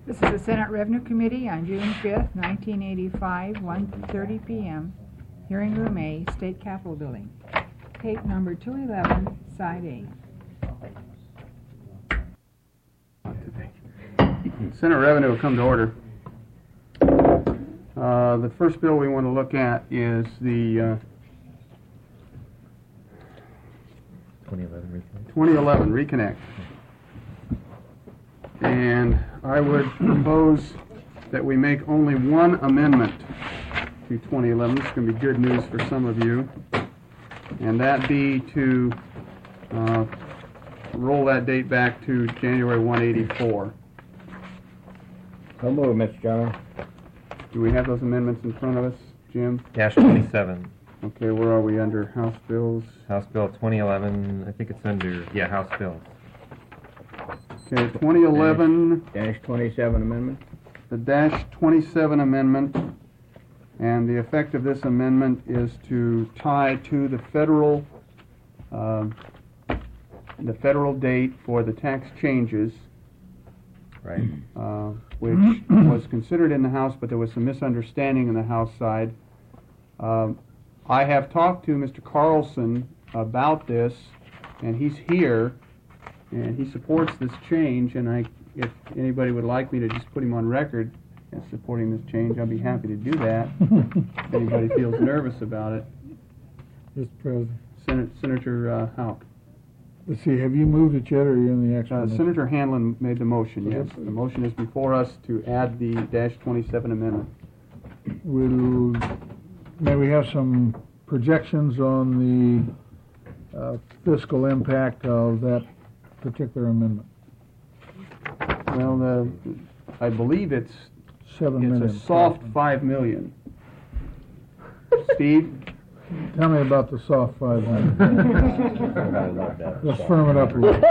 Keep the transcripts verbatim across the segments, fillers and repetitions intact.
This is the Senate Revenue Committee on June fifth, nineteen eighty-five, one thirty p m Hearing Room A, State Capitol Building. Tape number two eleven, Side A. Senate Revenue will come to order. Uh, the first bill we want to look at is the uh, twenty eleven Reconnect. twenty eleven Reconnect. And I would propose that we make only one amendment to twenty eleven. This is going to be good news for some of you. And that be to uh, roll that date back to January first, eighty-four. So move, Mister Chairman. Do we have those amendments in front of us, Jim? Dash twenty-seven. Okay, where are we under House Bills? House Bill twenty eleven, I think it's under, yeah, House Bill. Okay, twenty eleven, Dash twenty-seven amendment. the dash twenty-seven amendment, and the effect of this amendment is to tie to the federal, uh, the federal date for the tax changes, Right. uh, which was considered in the House, but there was some misunderstanding in the House side. Um, I have talked to Mister Carlson about this, and he's here, and he supports this change, and I, if anybody would like me to just put him on record as supporting this change, I'll be happy to do that, if anybody feels nervous about it. Mister President, Sen- Senator uh, Houck. let's see, have you moved it yet, or are you in the Uh, explanation? Senator Hanlon made the motion, yes. Okay. The motion is before us to add the dash twenty-seven amendment. Will, may we have some projections on the uh, fiscal impact of that particular amendment? Well, the, I believe it's Seven million. it's a soft five million. Steve? Tell me about the soft five hundred. Let's firm it up a little.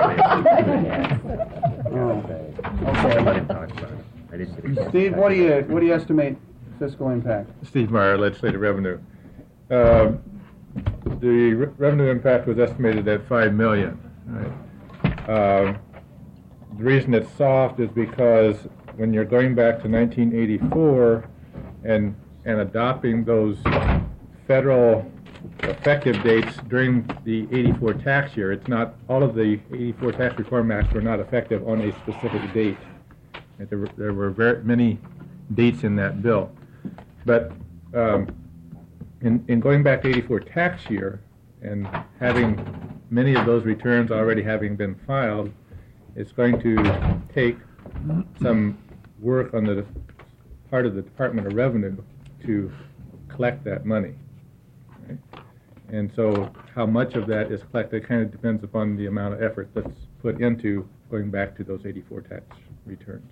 Oh. I didn't talk about it. I didn't get a chance. Steve, what do you what do you estimate fiscal impact? Steve Meyer, Legislative Revenue. Um, The re- revenue impact was estimated at five million dollars. Right? Um, The reason it's soft is because when you're going back to nineteen eighty-four and and adopting those federal effective dates during the eighty-four tax year, it's not, all of the eighty-four Tax Reform Acts were not effective on a specific date. And There were, there were very many dates in that bill. But um, in, in going back to eighty-four tax year and having many of those returns already having been filed, it's going to take some work on the part of the Department of Revenue to collect that money. Right? And so how much of that is collected kind of depends upon the amount of effort that's put into going back to those eighty-four tax returns.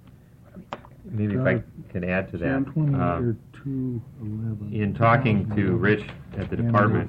Maybe if I can add to that. twenty uh, or two eleven. In talking to Rich at the department,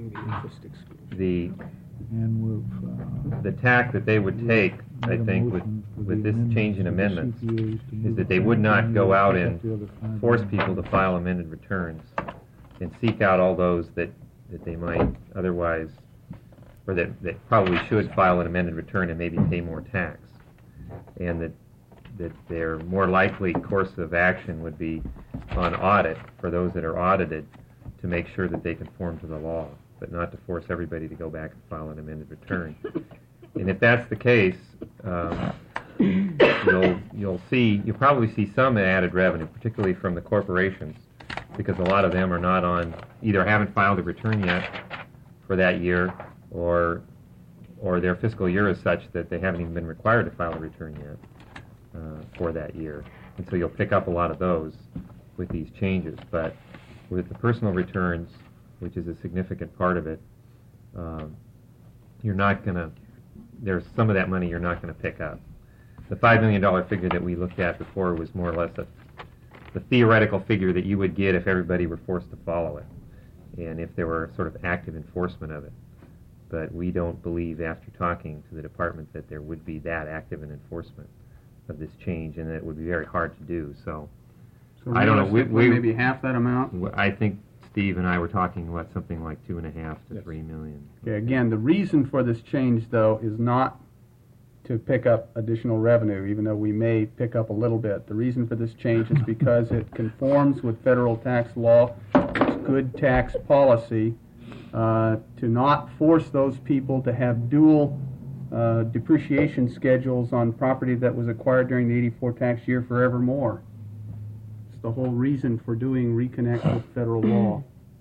the And with, uh, the tack that they would take, I think, with, with this change in amendments, is that they would not go out and force people to file amended returns and seek out all those that, that they might otherwise, or that, that probably should file an amended return and maybe pay more tax. And that, that their more likely course of action would be on audit for those that are audited to make sure that they conform to the law, but not to force everybody to go back and file an amended return. And if that's the case, um, you'll you'll see you'll probably see some added revenue, particularly from the corporations, because a lot of them are not on, either haven't filed a return yet for that year, or or their fiscal year is such that they haven't even been required to file a return yet uh, for that year. And so you'll pick up a lot of those with these changes. But with the personal returns, which is a significant part of it, um, you're not going to, there's some of that money you're not going to pick up. The five million dollars figure that we looked at before was more or less a, the theoretical figure that you would get if everybody were forced to follow it, and if there were sort of active enforcement of it. But we don't believe, after talking to the department, that there would be that active an enforcement of this change, and that it would be very hard to do. So, So I don't know, we- realistically, we- maybe half that amount? w- I think Steve and I were talking, what, something like two and a half to Yes. three million. Okay, again, the reason for this change, though, is not to pick up additional revenue, even though we may pick up a little bit. The reason for this change is because it conforms with federal tax law. It's good tax policy uh, to not force those people to have dual uh, depreciation schedules on property that was acquired during the eighty-four tax year forevermore. It's the whole reason for doing reconnect with federal law.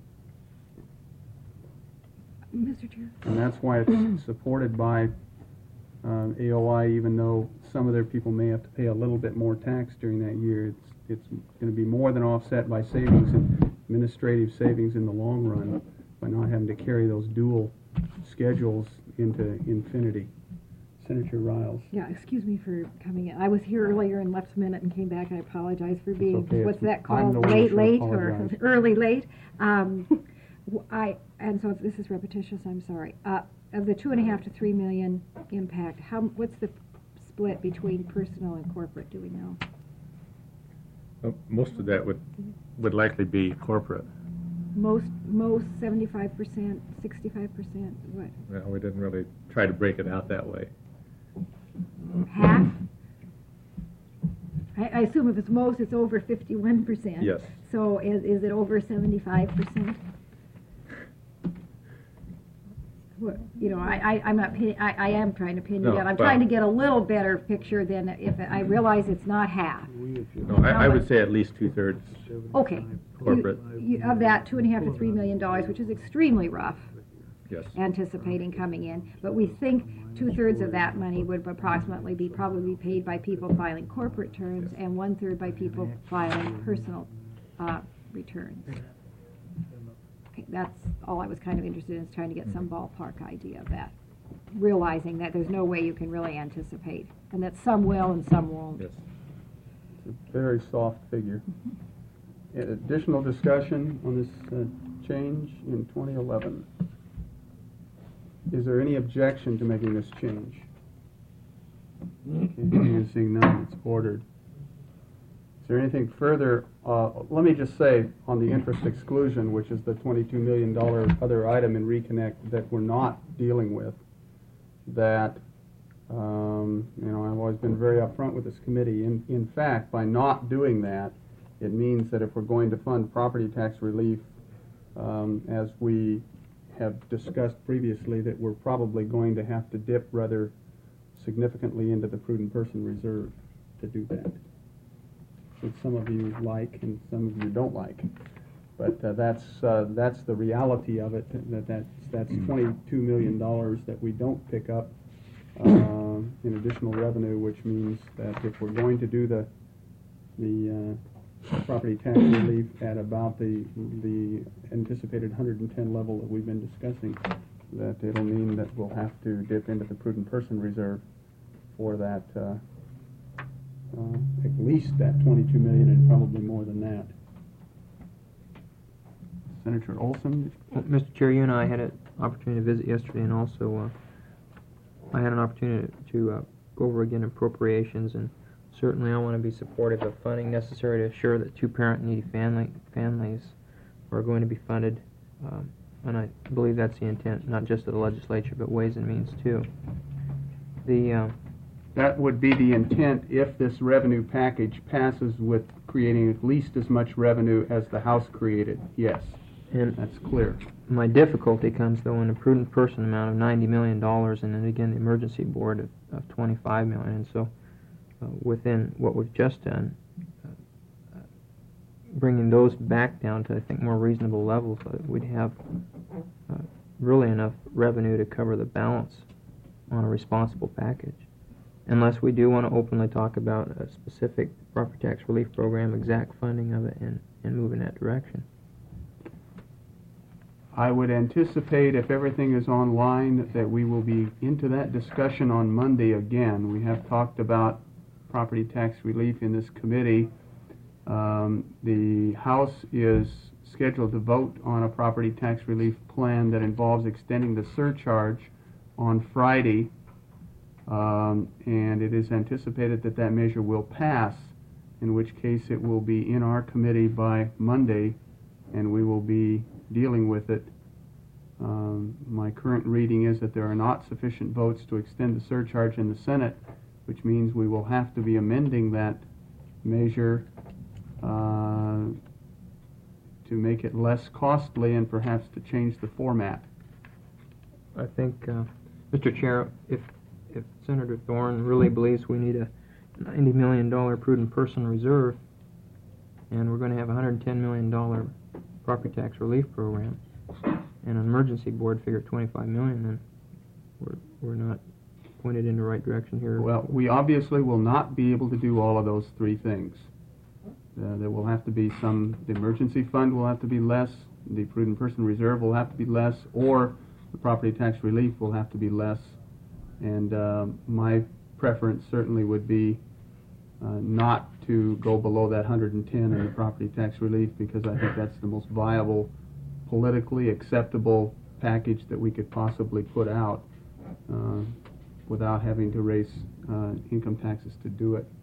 Mister Chair. And that's why it's supported by um, A O I, even though some of their people may have to pay a little bit more tax during that year. It's, it's going to be more than offset by savings and administrative savings in the long run by not having to carry those dual schedules into infinity. Senator Riles. Yeah, excuse me for coming in. I was here earlier and left a minute and came back. I apologize for being, okay. what's It's- that I'm called, the one late, that late, should or apologize. early, late? Um, w- I, and so if this is repetitious, I'm sorry. Uh, Of the two and a half to three million impact, how, what's the split between personal and corporate, do we know? Well, most of that would, would likely be corporate. Most, most seventy-five percent, sixty-five percent, what, Well, we didn't really try to break it out that way. half? I, I assume if it's most, it's over fifty-one percent. Yes. So is, is it over seventy-five percent? Well, you know, I, I, I'm not, pin- I, I am trying to pin you No, down. I'm well- trying to get a little better picture than if, I realize it's not half. No, I, I would say at least two-thirds. Okay. Corporate. You- you- Of that two and a half to three million dollars, which is extremely rough, Yes. anticipating coming in. But we think two-thirds of that money would approximately be probably paid by people filing corporate returns and one-third by people filing personal uh, returns. Okay, that's all I was kind of interested in, is trying to get some ballpark idea of that, realizing that there's no way you can really anticipate, and that some will and some won't. Yes. It's a very soft figure. Additional discussion on this uh, change in twenty eleven. Is there any objection to making this change? Okay, seeing none, it's ordered. Is there anything further? Uh, let me just say on the interest exclusion, which is the twenty-two million dollars other item in Reconnect that we're not dealing with, that um, you know, I've always been very upfront with this committee. In, in fact, by not doing that, it means that if we're going to fund property tax relief, um, as we have discussed previously, that we're probably going to have to dip rather significantly into the prudent person reserve to do that. Which some of you like and some of you don't like. But uh, that's uh, that's the reality of it, that that's, that's twenty-two million dollars that we don't pick up uh, in additional revenue, which means that if we're going to do the the uh, property tax relief at about the the anticipated one hundred ten level that we've been discussing, that it'll mean that we'll have to dip into the prudent person reserve for that, uh, uh, at least that twenty-two million and probably more than that. Senator Olson? Well, Mister Chair, you and I had an opportunity to visit yesterday, and also uh, I had an opportunity to uh, go over again appropriations, and certainly I want to be supportive of funding necessary to assure that two-parent needy family families are going to be funded, um, and I believe that's the intent, not just of the legislature, but Ways and Means too. The uh, That would be the intent if this revenue package passes with creating at least as much revenue as the House created, yes. and That's clear. my difficulty comes, though, in a prudent person amount of ninety million dollars, and then again the emergency board of, of twenty-five million dollars. And so, uh, within what we've just done, uh, bringing those back down to, I think, more reasonable levels, uh, we'd have uh, really enough revenue to cover the balance on a responsible package. Unless we do want to openly talk about a specific property tax relief program, exact funding of it, and, and move in that direction. I would anticipate, if everything is online, that we will be into that discussion on Monday again. We have talked about property tax relief in this committee. Um, the House is scheduled to vote on a property tax relief plan that involves extending the surcharge on Friday, um, and it is anticipated that that measure will pass, in which case it will be in our committee by Monday, and we will be dealing with it Um, my current reading is that there are not sufficient votes to extend the surcharge in the Senate, which means we will have to be amending that measure uh, to make it less costly and perhaps to change the format. I think, uh, Mister Chair, if, if Senator Thorne really believes we need a ninety million dollars prudent person reserve, and we're going to have a one hundred ten million dollars property tax relief program, and an emergency board figure twenty-five million dollars, then we're, we're not pointed in the right direction here. Well, we obviously will not be able to do all of those three things. Uh, there will have to be some, the emergency fund will have to be less, the prudent person reserve will have to be less, or the property tax relief will have to be less. And uh, my preference certainly would be uh, not to go below that one hundred ten in the property tax relief, because I think that's the most viable, politically acceptable package that we could possibly put out uh, without having to raise uh, income taxes to do it.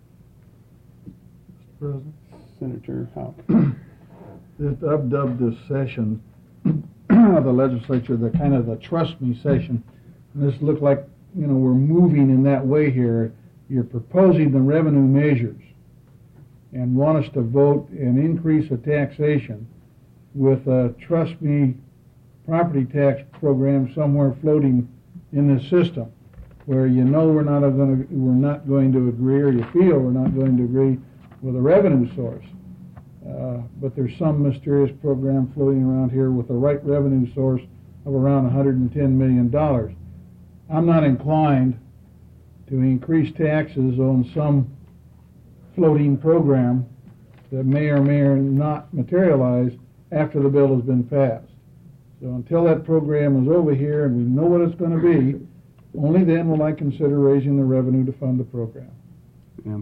Mister President? Senator Howe. This- I've dubbed this session of the legislature the kind of the trust me session. And this looks like, you know, we're moving in that way here. You're proposing the revenue measures and want us to vote an increase of taxation with a trust me property tax program somewhere floating in this system, where you know we're not going to we're not going to agree, or you feel we're not going to agree with a revenue source. Uh, but there's some mysterious program floating around here with the right revenue source of around one hundred ten million dollars. I'm not inclined to increase taxes on some floating program that may or may or not materialize after the bill has been passed. So until that program is over here and we know what it's going to be, only then will I consider raising the revenue to fund the program. Yeah.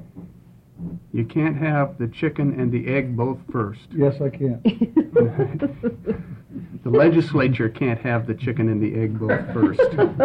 You can't have the chicken and the egg both first. Yes, I can. The legislature can't have the chicken and the egg both first.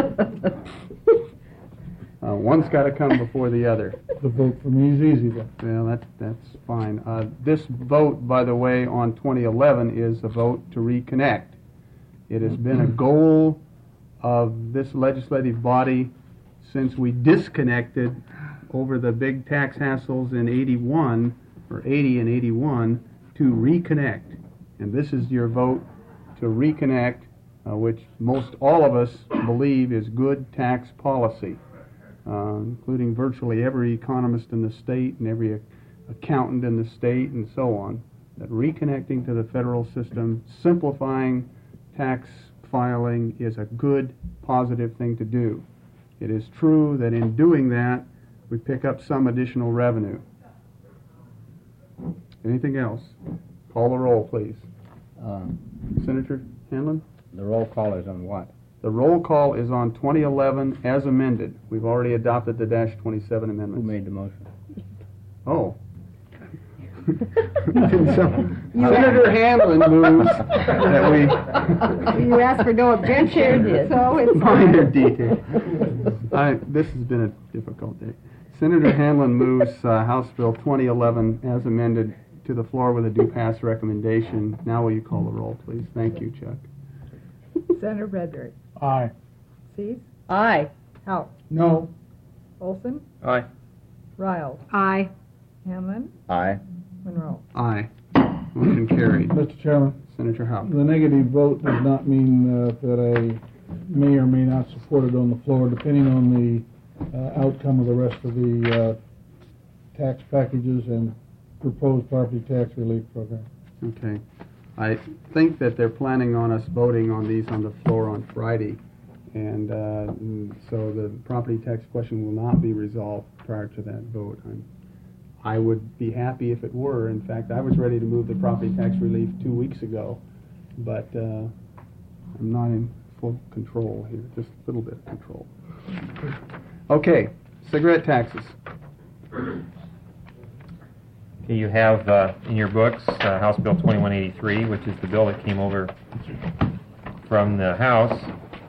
Uh, one's got to come before the other. The vote for me is easy then. Well, that, that's fine. Uh, this vote, by the way, on twenty eleven is a vote to reconnect. It has been a goal of this legislative body since we disconnected over the big tax hassles in eighty-one, or eighty and eighty-one, to reconnect. And this is your vote to reconnect, uh, which most all of us believe is good tax policy, uh, including virtually every economist in the state and every accountant in the state and so on, that reconnecting to the federal system, simplifying tax filing is a good, positive thing to do. It is true that in doing that, we pick up some additional revenue. Anything else? Call the roll, please. Uh, Senator Hanlon? The roll call is on what? The roll call is on twenty eleven as amended. We've already adopted the dash twenty-seven Who amendments. made the motion? Oh. Senator Hanlon moves that we You asked for no objection, so it's minor detail. I, this has been a difficult day. Senator Hanlon moves uh, House Bill twenty eleven as amended to the floor with a do pass recommendation. Now will you call the roll, please? Thank you, Chuck. Senator Reddick. Aye. Cease. Aye. Howe. No. Olson. Aye. Riles. Aye. Hanlon. Aye. Monroe. Aye. Motion carried. Mister Chairman, Senator Howe. the negative vote does not mean uh, that I may or may not support it on the floor, depending on the uh, outcome of the rest of the uh, tax packages and proposed property tax relief program. Okay. I think that they're planning on us voting on these on the floor on Friday, and uh, mm, so the property tax question will not be resolved prior to that vote. I'm, I would be happy if it were. In fact, I was ready to move the property tax relief two weeks ago, but uh, I'm not in full control here, just a little bit of control. Okay, cigarette taxes. Okay, you have uh, in your books uh, House Bill twenty-one eighty-three, which is the bill that came over from the House.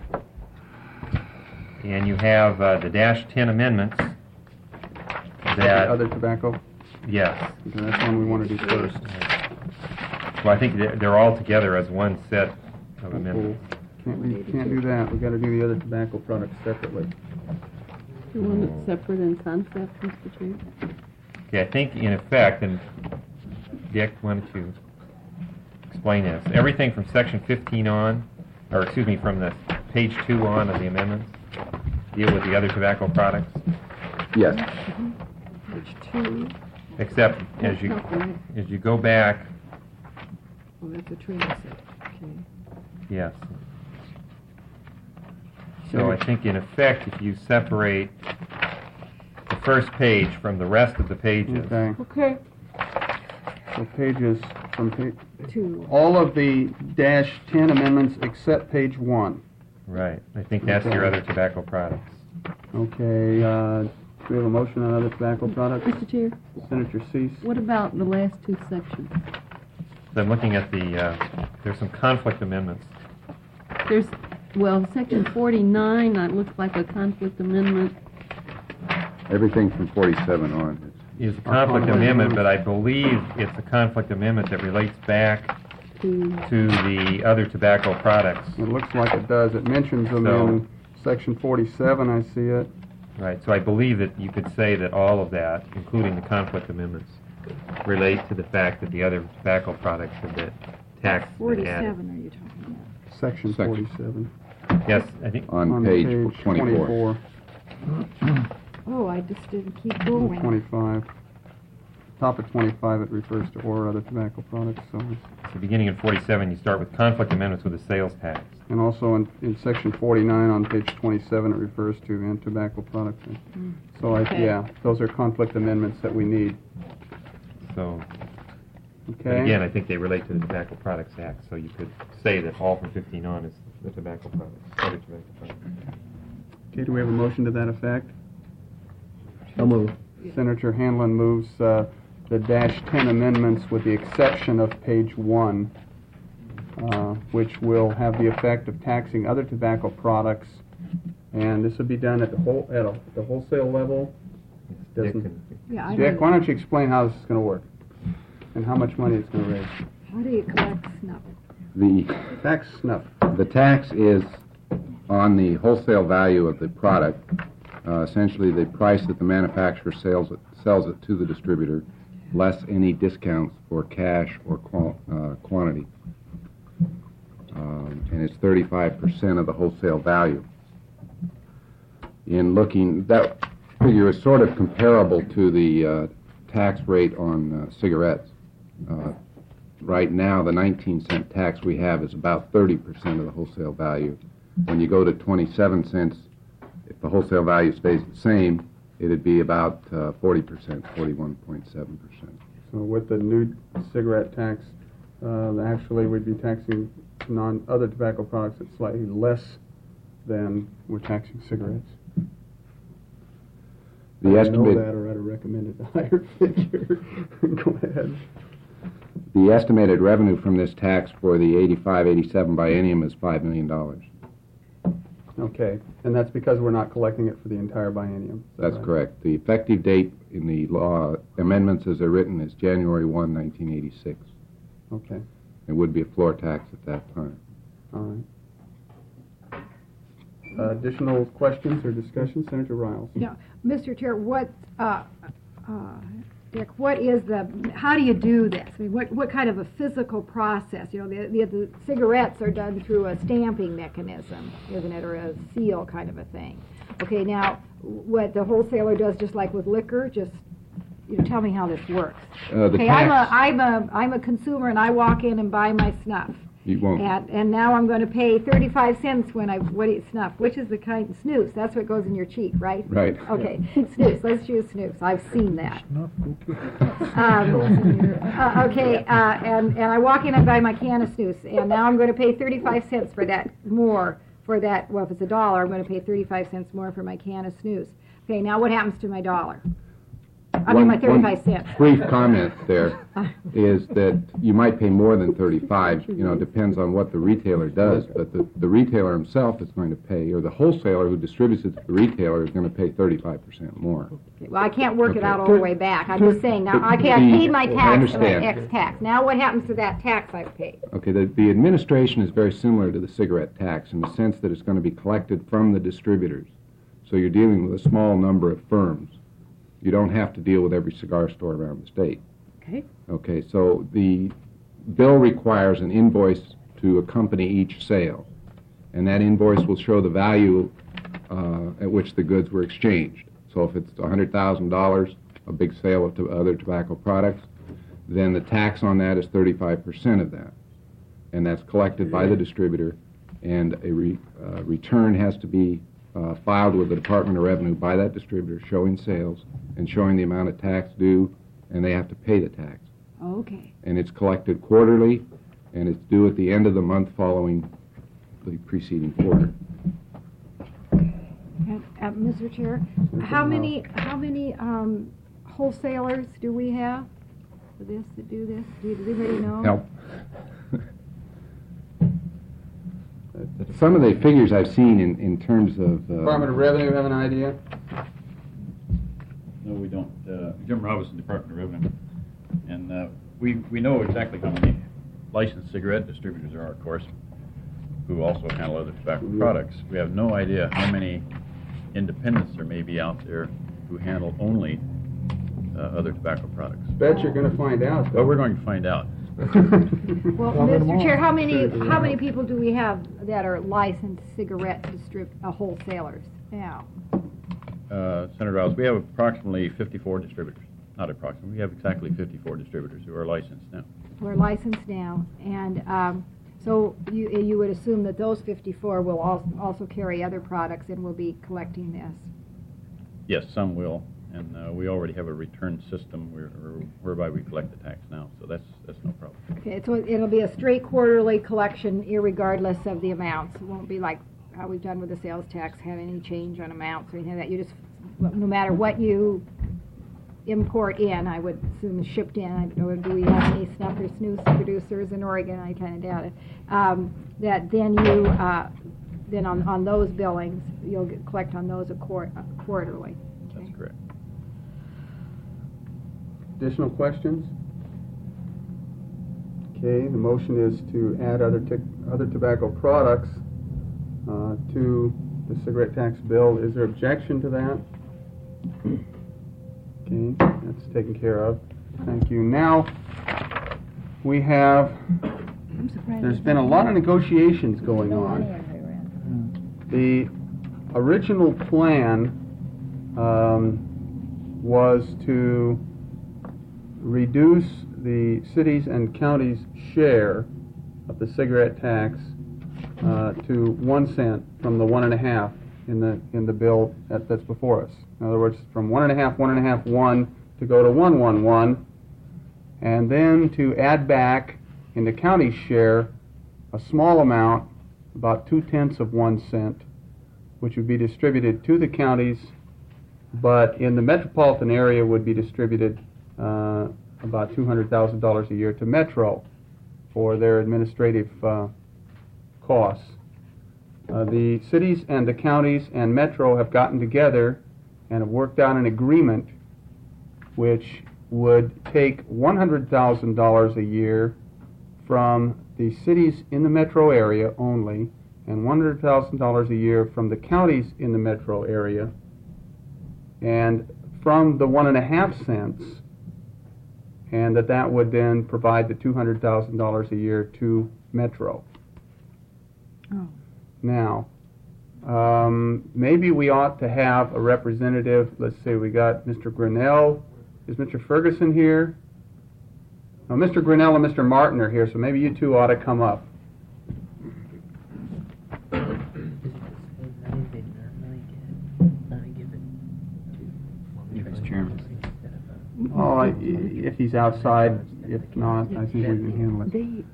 And you have uh, the dash ten amendments that... Other tobacco? Yes. Okay, that's one we want to do first. Well, I think they're they're all together as one set of amendments. Can't, we can't do that, we gotta do the other tobacco products separately. The one that's separate in concept, Mister Chair? Okay, I think in effect, and Dick, why don't you explain this? Everything from section fifteen on, or excuse me, from the page two on of the amendments, deal with the other tobacco products, Yes. Page two, except as you, as you go back, oh, that's a transit, okay. yes. So I think in effect, if you separate the first page from the rest of the pages, Okay, Okay. so pages from pa- Two. all of the dash ten amendments except page one. right, I think that's your other tobacco products. Okay, uh, do we have a motion on other tobacco products? Mister Chair, Senator Cease? what about the last two sections? So I'm looking at the, uh, there's some conflict amendments. There's, well, section forty-nine, that looks like a conflict amendment. Everything from forty-seven on. Is a conflict amendment, but I believe it's a conflict amendment that relates back To, to the other tobacco products. It looks like it does. It mentions them So- in section forty-seven, I see it. Right, so I believe that you could say that all of that, including the conflict amendments, relate to the fact that the other tobacco products have been taxed and added. Forty-seven are you talking about? Section Section. forty-seven. Yes, I think, On page twenty-four. Oh, I just didn't keep and going. twenty-five. Top of twenty-five, it refers to or other tobacco products, so, so beginning in forty-seven, you start with conflict amendments with a sales tax. and also in, in section forty-nine on page twenty-seven, it refers to and tobacco products. So, I, Okay. yeah, those are conflict amendments that we need, So, but okay? again, I think they relate to the Tobacco Products Act, so you could say that all from fifteen on is the tobacco products, other tobacco products. Okay, do we have a motion to that effect? So moved. Senator Hanlon moves uh, the dash ten amendments with the exception of page one, uh, which will have the effect of taxing other tobacco products, and this will be done at the whole, at a- the wholesale level. Dick Doesn't- can- Yeah, I Dick, know. why don't you explain how this is going to work, and how much money it's going to raise? How do you collect snuff? The, Tax snuff. the tax is on the wholesale value of the product, uh, essentially the price that the manufacturer sells it, sells it to the distributor, less any discounts for cash or qual- uh, quantity. Um, and it's thirty-five percent of the wholesale value. In looking, that figure is sort of comparable to the uh, tax rate on uh, cigarettes. Uh, Right now, the nineteen cent tax we have is about thirty percent of the wholesale value. When you go to twenty-seven cents, if the wholesale value stays the same, it'd be about uh, forty percent, forty-one point seven percent. So with the new cigarette tax, uh, actually we'd be taxing non, other tobacco products at slightly less than we're taxing cigarettes. The I know estimate, that, or I'd have recommended a higher figure. Go ahead. the estimated revenue from this tax for the eighty-five eighty-seven biennium is five million dollars. Okay, and that's because we're not collecting it for the entire biennium. Is that That's right? correct. The effective date in the law amendments as they're written is January first, nineteen eighty-six. Okay, It would be a floor tax at that time. all right. Uh, additional questions or discussion, Senator Riles? Yeah, Mister Chair, what, uh, uh, Dick, what is the, how do you do this? I mean, what, what kind of a physical process? You know, the, the, the cigarettes are done through a stamping mechanism, isn't it, or a seal kind of a thing. Okay, now, what the wholesaler does, just like with liquor, just, you know, tell me how this works. Uh, the Okay, I'm a, tax- I'm a, I'm a consumer and I walk in and buy my snuff. You won't. And, and now I'm going to pay thirty-five cents when I, what do you, snuff, which is the kind, snooze, that's what goes in your cheek, right? Right. Okay, snooze, let's choose snooze, I've seen that. Um, uh, okay, uh, and, and I walk in and buy my can of snooze, and now I'm going to pay thirty-five cents for that, more for that, well, if it's a dollar, I'm going to pay thirty-five cents more for my can of snooze. Okay, now what happens to my dollar? I mean, my One- one thirty-five cents. Brief comment there is that you might pay more than thirty-five, you know, depends on what the retailer does, but the, the retailer himself is going to pay, or the wholesaler who distributes it to the retailer is going to pay thirty-five percent more. Well, I can't work it Okay. out all the way back. I'm just saying, now, I can't, I paid my I tax, my understand. X tax. Now what happens to that tax I've paid? Okay, the, the administration is very similar to the cigarette tax in the sense that it's going to be collected from the distributors. So you're dealing with a small number of firms. You don't have to deal with every cigar store around the state. Okay. Okay, so the bill requires an invoice to accompany each sale, and that invoice will show the value uh, at which the goods were exchanged. So if it's one hundred thousand dollars, a big sale of to other tobacco products, then the tax on that is thirty-five percent of that, and that's collected by the distributor, and a re, uh, return has to be uh, filed with the Department of Revenue by that distributor showing sales and showing the amount of tax due, and they have to pay the tax. Okay. And it's collected quarterly, and it's due at the end of the month following the preceding quarter. And, uh, Mister Chair, how many, how many um, wholesalers do we have for this, to do this? Do- Does anybody know? Help. Some of the figures I've seen in, in terms of... uh, Department of Revenue have an idea? No, we don't. Uh, Jim Robinson, Department of Revenue. And uh, we, we know exactly how many licensed cigarette distributors there are, of course, who also handle other tobacco products. We have no idea how many independents there may be out there who handle only uh, other tobacco products. Bet you're going to find out. But we're going to find out. Well, Well, then Mister Chair, how many, more. how many people do we have that are licensed cigarette distrib, uh, wholesalers now? Uh, Senator Rouse, we have approximately fifty-four distributors. Not approximately, we have exactly fifty-four distributors who are licensed now. We're licensed now, and um, so you, you would assume that those fifty-four will also, also carry other products and will be collecting this? Yes, some will, and uh, we already have a return system where, whereby we collect the tax now, so that's, that's no problem. Okay, so it'll be a straight quarterly collection irregardless of the amounts. It won't be like how we've done with the sales tax, have any change on amounts or anything like that. You just, no matter what you import in, I would assume is shipped in. I don't know, do we have any snuff or snus producers in Oregon? I kind of doubt it. Um, that then you, uh, then on, on those billings, you'll get, collect on those a quar- uh, quarterly. That's correct. Additional questions? Okay, the motion is to add other tic- other tobacco products uh, to the cigarette tax bill. Is there objection to that? Okay, that's taken care of. Thank you. Now, we have, I'm surprised. there's been a lot of negotiations going on. The original plan um, was to reduce the cities and counties' share of the cigarette tax uh, to one cent from the one and a half in the in the bill that, that's before us. In other words, from one and a half, one and a half, one to go to one, one, one, and then to add back in the county's share a small amount, about two tenths of one cent, which would be distributed to the counties, but in the metropolitan area would be distributed uh, about two hundred thousand dollars a year to Metro for their administrative uh, costs. Uh, the cities and the counties and Metro have gotten together and have worked out an agreement which would take one hundred thousand dollars a year from the cities in the metro area only, and one hundred thousand dollars a year from the counties in the metro area, and from the one and a half cents, and that that would then provide the two hundred thousand dollars a year to Metro. Oh. Now, um, maybe we ought to have a representative. Let's say we got Mister Grinnell. Is Mister Ferguson here? No, Mister Grinnell and Mister Martin are here, so maybe you two ought to come up. Mister Chairman. Oh, I, if he's outside, if not, I think we can handle it.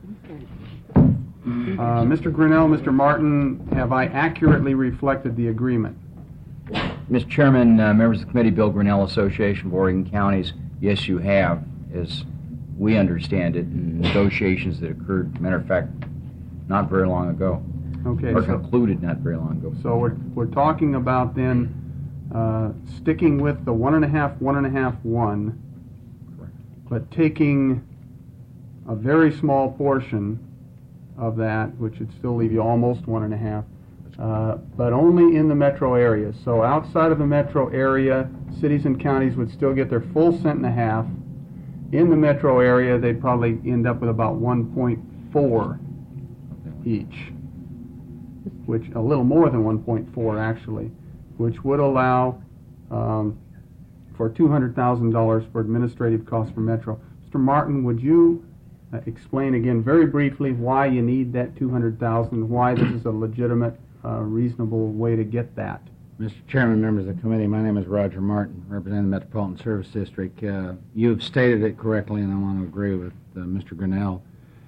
Uh, Mister Grinnell, Mister Martin, have I accurately reflected the agreement? Mister Chairman, uh, members of the committee, Bill Grinnell, Association of Oregon Counties, yes, you have, as we understand it, in negotiations that occurred, matter of fact, not very long ago, Okay, or so, concluded not very long ago. so we're, we're talking about then uh, sticking with the one and a half, one and a half, one, but taking a very small portion of that, which would still leave you almost one and a half, uh, but only in the metro area. So outside of the metro area, cities and counties would still get their full cent and a half. In the metro area, they'd probably end up with about one point four each, which a little more than one point four actually, which would allow um, for two hundred thousand dollars for administrative costs for metro. Mister Martin, would you uh, explain again very briefly why you need that two hundred thousand dollars, why this is a legitimate, uh, reasonable way to get that? Mister Chairman, members of the committee, my name is Roger Martin, representing the Metropolitan Service District. Uh, you have stated it correctly, and I want to agree with uh, Mister Grinnell.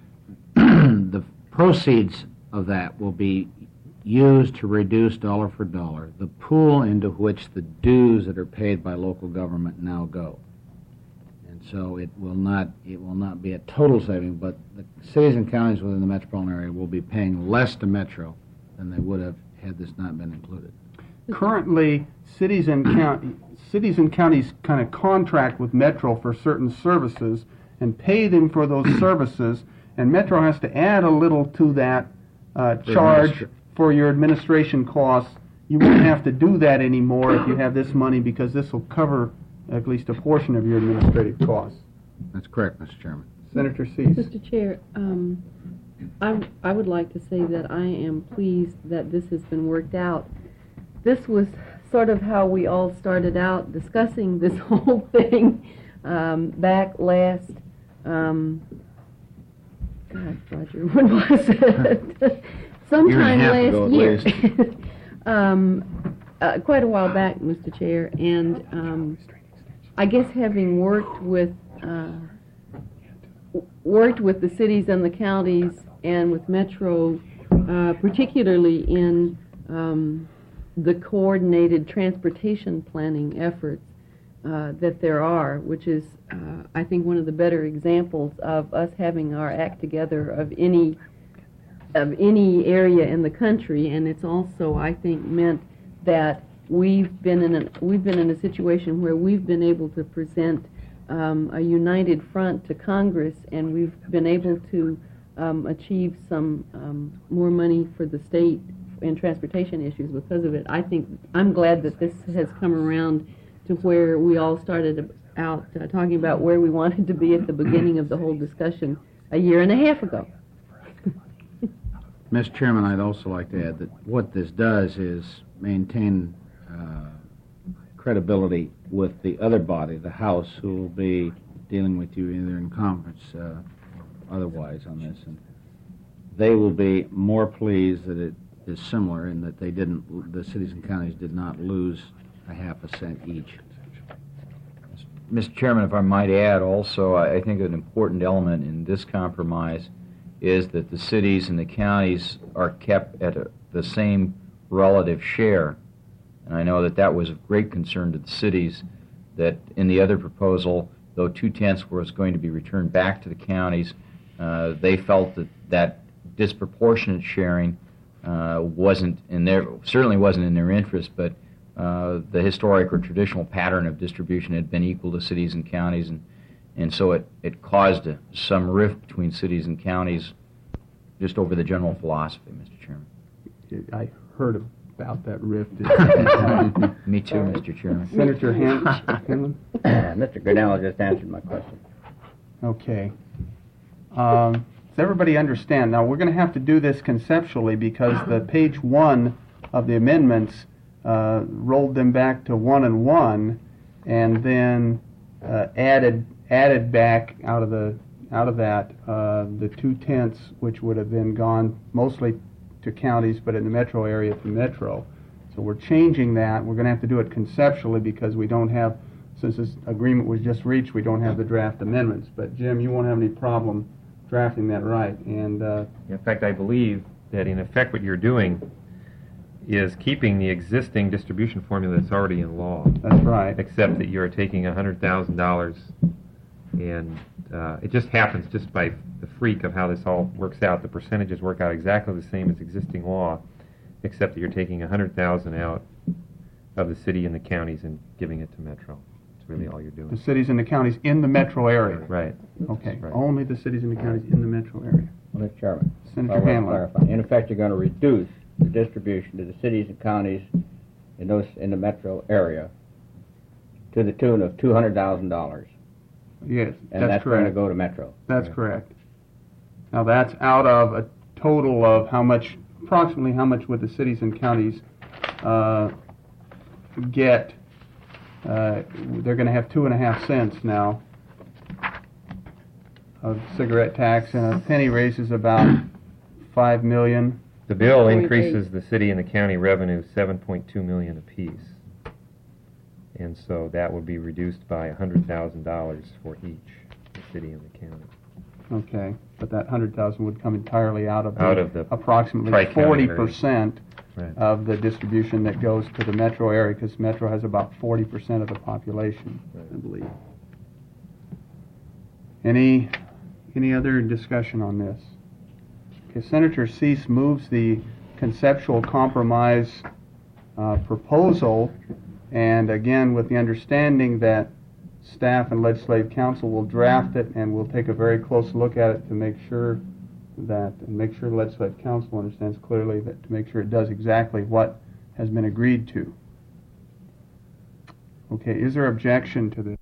The proceeds of that will be used to reduce dollar for dollar the pool into which the dues that are paid by local government now go. And so it will not it will not be a total saving, but the cities and counties within the metropolitan area will be paying less to Metro than they would have had this not been included. Currently, cities and county, cities and counties kind of contract with Metro for certain services and pay them for those services, and Metro has to add a little to that uh, charge for your administration costs. You won't have to do that anymore if you have this money, because this will cover at least a portion of your administrative costs. That's correct, Mister Chairman. Senator Cease. Mister Chair, um, I, I would like to say that I am pleased that this has been worked out. This was sort of how we all started out discussing this whole thing um, back last, um, God, Roger, when was it? Sometime last year. um, uh, quite a while back, Mister Chair, and um, I guess having worked with uh, worked with the cities and the counties and with Metro, uh, particularly in um, the coordinated transportation planning efforts uh, that there are, which is, uh, I think, one of the better examples of us having our act together of any of any area in the country. And it's also, I think, meant that we've been in a we've been in a situation where we've been able to present um, a united front to Congress, and we've been able to um, achieve some um, more money for the state in transportation issues because of it. I think I'm glad that this has come around to where we all started out uh, talking about where we wanted to be at the beginning of the whole discussion a year and a half ago. Mister Chairman, I'd also like to add that what this does is maintain uh, credibility with the other body, the House, who will be dealing with you either in conference uh, or otherwise on this. And they will be more pleased that it is similar in that they didn't, the cities and counties did not lose a half a cent each. Mister Chairman, if I might add also, I I think an important element in this compromise is that the cities and the counties are kept at a, the same relative share. And I know that that was of great concern to the cities, that in the other proposal, though two-tenths was going to be returned back to the counties, uh, they felt that that disproportionate sharing uh, wasn't in their, certainly wasn't in their interest, but uh, the historic or traditional pattern of distribution had been equal to cities and counties, and And so it, it caused a, some rift between cities and counties just over the general philosophy, Mister Chairman. I heard about that rift. Me too, Mister Chairman. Senator Hanlon? Mister Grinnell just answered my question. Okay. Um, does everybody understand? Now, we're going to have to do this conceptually because the page one of the amendments uh, rolled them back to one and one, and then uh, added added back out of the out of that uh, the two tenths, which would have then gone mostly to counties, but in the metro area to metro. So we're changing that. We're going to have to do it conceptually because we don't have, since this agreement was just reached, we don't have the draft amendments. But Jim, you won't have any problem drafting that right. And uh, in fact, I believe that in effect what you're doing is keeping the existing distribution formula that's already in law. That's right. Except that you're taking one hundred thousand dollars, and uh, it just happens just by the freak of how this all works out. The percentages work out exactly the same as existing law, except that you're taking one hundred thousand dollars out of the city and the counties and giving it to Metro. That's really all you're doing. The cities and the counties in the metro area. Right. Okay, Right. only the cities and the counties in the metro area. Well, Mister Chairman. Senator I want to Hanlon. clarify. In effect, you're going to reduce the distribution to the cities and counties in those, in the metro area to the tune of two hundred thousand dollars. Yes, And that's that's going to correct. go to Metro. That's correct. Now, that's out of a total of how much, approximately how much would the cities and counties uh, get? Uh, They're going to have two and a half cents now of cigarette tax, and a penny raises about five million. The bill Point increases eight. the city and the county revenue seven point two million apiece. And so that would be reduced by one hundred thousand dollars for each, the city and the county. Okay, but that hundred thousand would come entirely out of Out of the approximately tri-county forty area. percent Right. of the distribution that goes to the metro area, because Metro has about forty percent of the population, I believe. Any, any other discussion on this? Okay, Senator Cease moves the conceptual compromise uh, proposal, and again, with the understanding that staff and legislative council will draft it, and we'll take a very close look at it to make sure that, and make sure the legislative council understands clearly that, to make sure it does exactly what has been agreed to. Okay, is there objection to this?